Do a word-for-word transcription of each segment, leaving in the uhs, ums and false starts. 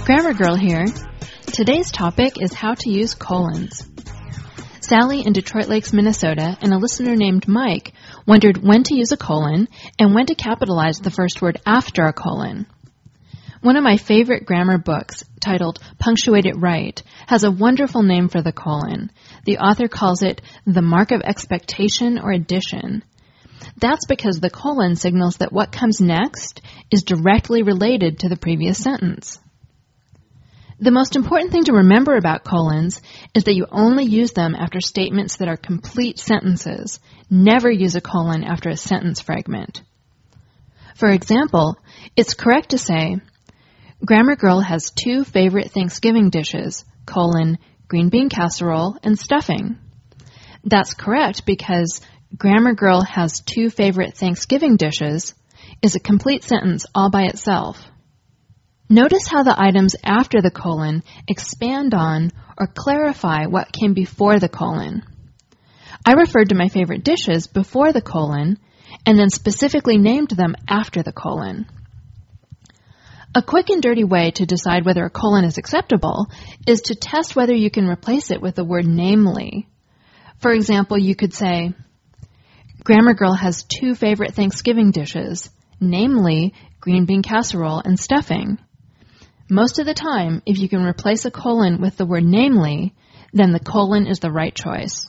Grammar Girl here. Today's topic is how to use colons. Sally in Detroit Lakes, Minnesota, and a listener named Mike wondered when to use a colon and when to capitalize the first word after a colon. One of my favorite grammar books, titled Punctuate It Right, has a wonderful name for the colon. The author calls it the mark of expectation or addition. That's because the colon signals that what comes next is directly related to the previous sentence. The most important thing to remember about colons is that you only use them after statements that are complete sentences. Never use a colon after a sentence fragment. For example, it's correct to say, Grammar Girl has two favorite Thanksgiving dishes, colon, green bean casserole and stuffing. That's correct because Grammar Girl has two favorite Thanksgiving dishes is a complete sentence all by itself. Notice how the items after the colon expand on or clarify what came before the colon. I referred to my favorite dishes before the colon and then specifically named them after the colon. A quick and dirty way to decide whether a colon is acceptable is to test whether you can replace it with the word namely. For example, you could say, Grammar Girl has two favorite Thanksgiving dishes, namely green bean casserole and stuffing. Most of the time, if you can replace a colon with the word namely, then the colon is the right choice.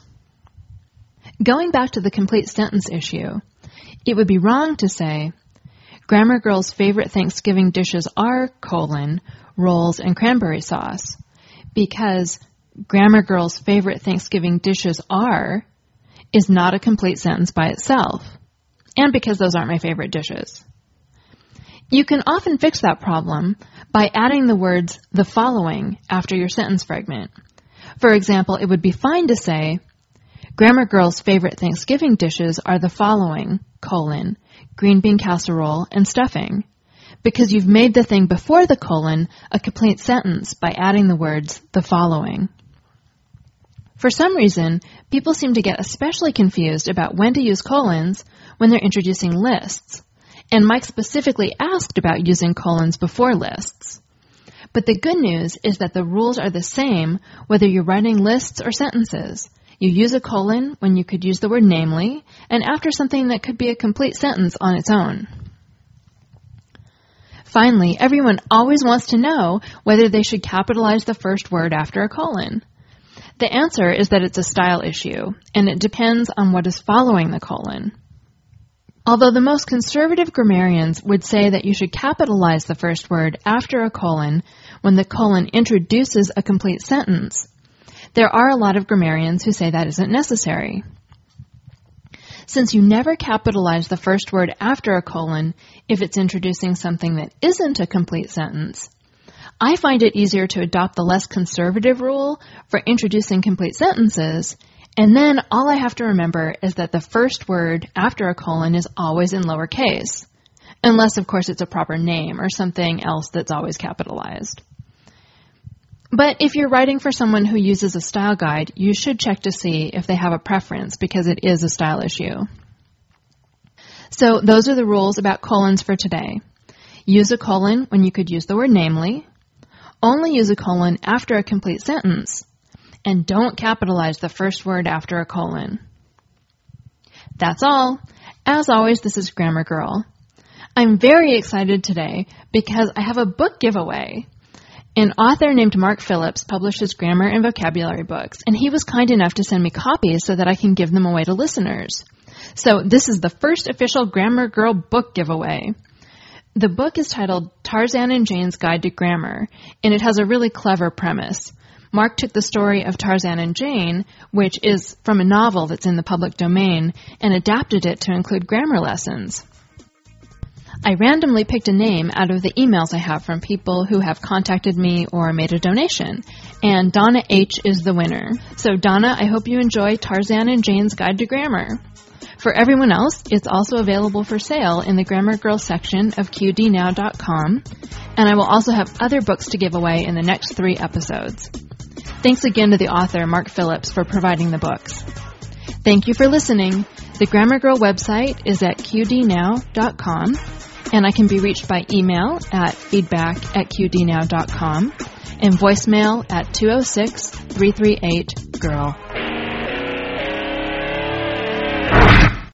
Going back to the complete sentence issue, it would be wrong to say, Grammar Girl's favorite Thanksgiving dishes are, colon, rolls and cranberry sauce, because Grammar Girl's favorite Thanksgiving dishes are is not a complete sentence by itself, and because those aren't my favorite dishes. You can often fix that problem by adding the words the following after your sentence fragment. For example, it would be fine to say, Grammar Girl's favorite Thanksgiving dishes are the following, colon, green bean casserole and stuffing, because you've made the thing before the colon a complete sentence by adding the words the following. For some reason, people seem to get especially confused about when to use colons when they're introducing lists. And Mike specifically asked about using colons before lists. But the good news is that the rules are the same whether you're writing lists or sentences. You use a colon when you could use the word namely, and after something that could be a complete sentence on its own. Finally, everyone always wants to know whether they should capitalize the first word after a colon. The answer is that it's a style issue, and it depends on what is following the colon. Although the most conservative grammarians would say that you should capitalize the first word after a colon when the colon introduces a complete sentence, there are a lot of grammarians who say that isn't necessary. Since you never capitalize the first word after a colon if it's introducing something that isn't a complete sentence, I find it easier to adopt the less conservative rule for introducing complete sentences. And then all I have to remember is that the first word after a colon is always in lowercase, unless, of course, it's a proper name or something else that's always capitalized. But if you're writing for someone who uses a style guide, you should check to see if they have a preference because it is a style issue. So those are the rules about colons for today. Use a colon when you could use the word namely. Only use a colon after a complete sentence. And don't capitalize the first word after a colon. That's all. As always, this is Grammar Girl. I'm very excited today because I have a book giveaway. An author named Mark Phillips publishes grammar and vocabulary books, and he was kind enough to send me copies so that I can give them away to listeners. So this is the first official Grammar Girl book giveaway. The book is titled Tarzan and Jane's Guide to Grammar, and it has a really clever premise. Mark took the story of Tarzan and Jane, which is from a novel that's in the public domain, and adapted it to include grammar lessons. I randomly picked a name out of the emails I have from people who have contacted me or made a donation, and Donna H. is the winner. So Donna, I hope you enjoy Tarzan and Jane's Guide to Grammar. For everyone else, it's also available for sale in the Grammar Girl section of Q D now dot com, and I will also have other books to give away in the next three episodes. Thanks again to the author, Mark Phillips, for providing the books. Thank you for listening. The Grammar Girl website is at Q D now dot com, And I can be reached by email at feedback at q d now dot com and voicemail at two oh six, three three eight, girl.